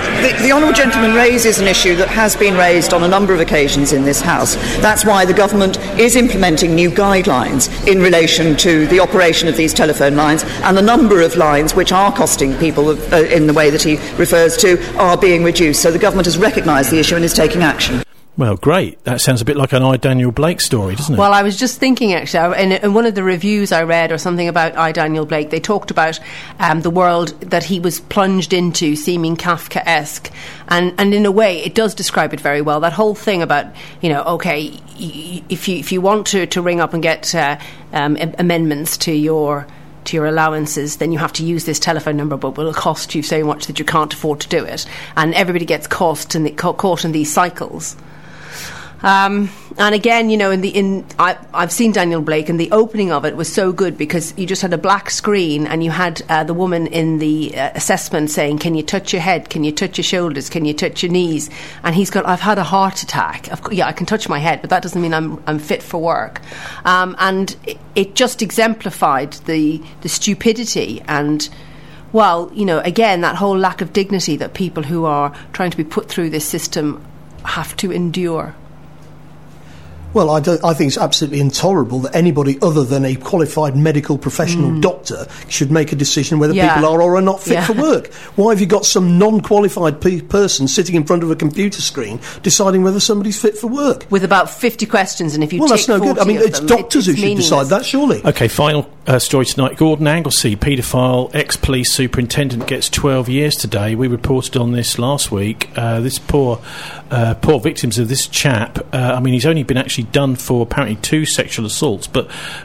the honourable gentleman raises an issue that has been raised on a number of occasions in this House. That's why the government is implementing new guidelines in relation to the operation of these telephone lines, and the number of lines which are costing people in the way that he refers to are being reduced. So the government has recognised the issue and is taking action. Well, great. That sounds a bit like an I, Daniel Blake story, doesn't it? Well, I was just thinking, actually, in one of the reviews I read or something about I, Daniel Blake, they talked about the world that he was plunged into seeming Kafkaesque. And in a way, it does describe it very well. That whole thing about, okay, if you want to ring up and get amendments to your allowances, then you have to use this telephone number, but will cost you so much that you can't afford to do it. And everybody gets caught in these cycles. And again, I've seen Daniel Blake, and the opening of it was so good because you just had a black screen and you had the woman in the assessment saying, "Can you touch your head? Can you touch your shoulders? Can you touch your knees?" And he's got, "I've had a heart attack. Yeah, I can touch my head, but that doesn't mean I'm fit for work." And it just exemplified the stupidity and, well, again, that whole lack of dignity that people who are trying to be put through this system have to endure. Well, I think it's absolutely intolerable that anybody other than a qualified medical professional doctor should make a decision whether people are or are not fit for work. Why have you got some non-qualified person sitting in front of a computer screen deciding whether somebody's fit for work? With about 50 questions, and if you take 40 of them... Well, that's no good. I mean, it's doctors who should decide that, surely. OK, final story tonight. Gordon Anglesey, paedophile, ex-police superintendent, gets 12 years today. We reported on this last week. This poor victims of this chap, he's only been actually done for apparently 2 sexual assaults, but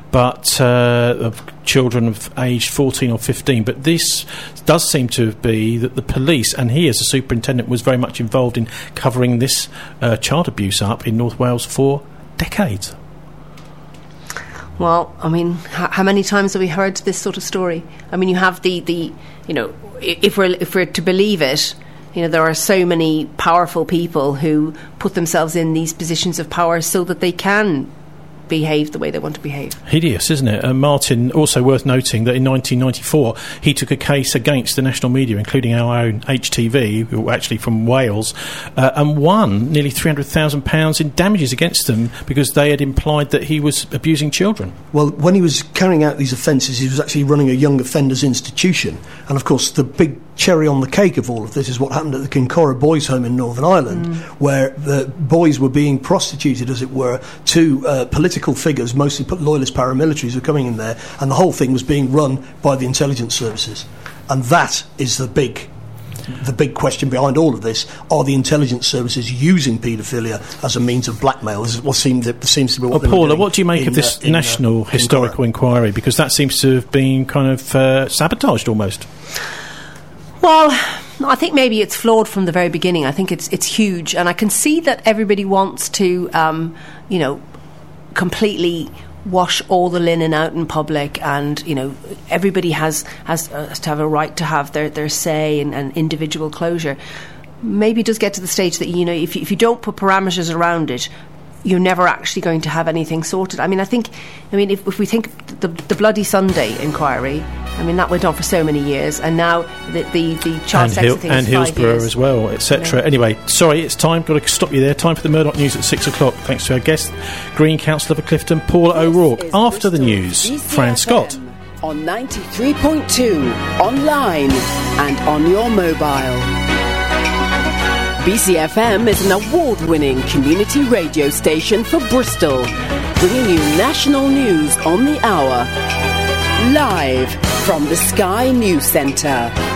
of children of aged 14 or 15. But this does seem to be that the police, and he as a superintendent was very much involved in covering this child abuse up in North Wales for decades. Well, how many times have we heard this sort of story? You have if we're to believe it, there are so many powerful people who put themselves in these positions of power so that they can behave the way they want to behave. Hideous, isn't it? Martin, also worth noting that in 1994 he took a case against the national media, including our own HTV, who were actually from Wales, and won nearly £300,000 in damages against them because they had implied that he was abusing children. Well, when he was carrying out these offences, he was actually running a young offenders institution, and of course the big cherry on the cake of all of this is what happened at the Kincora Boys' Home in Northern Ireland, where the boys were being prostituted, as it were, to political figures, mostly loyalist paramilitaries who were coming in there, and the whole thing was being run by the intelligence services. And that is the big question behind all of this. Are the intelligence services using paedophilia as a means of blackmail? This is what seems to be what Paula, what do you make of this National Historical Inquiry? Because that seems to have been kind of sabotaged almost. Well, I think maybe it's flawed from the very beginning. I think it's huge, and I can see that everybody wants to, completely wash all the linen out in public, and everybody has to have a right to have their say and individual closure. Maybe it does get to the stage that if you don't put parameters around it, you're never actually going to have anything sorted. If we think the Bloody Sunday inquiry, that went on for so many years, and now the child sex thing and is 5 Hillsborough years. as well, etc. Anyway, sorry, it's time. Got to stop you there. Time for the Murdoch News at 6 o'clock. Thanks to our guest, Green Councillor for Clifton, Paula O'Rourke. After the news, Fran Scott. On 93.2, online and on your mobile. BCFM is an award-winning community radio station for Bristol, bringing you national news on the hour. Live from the Sky News Centre.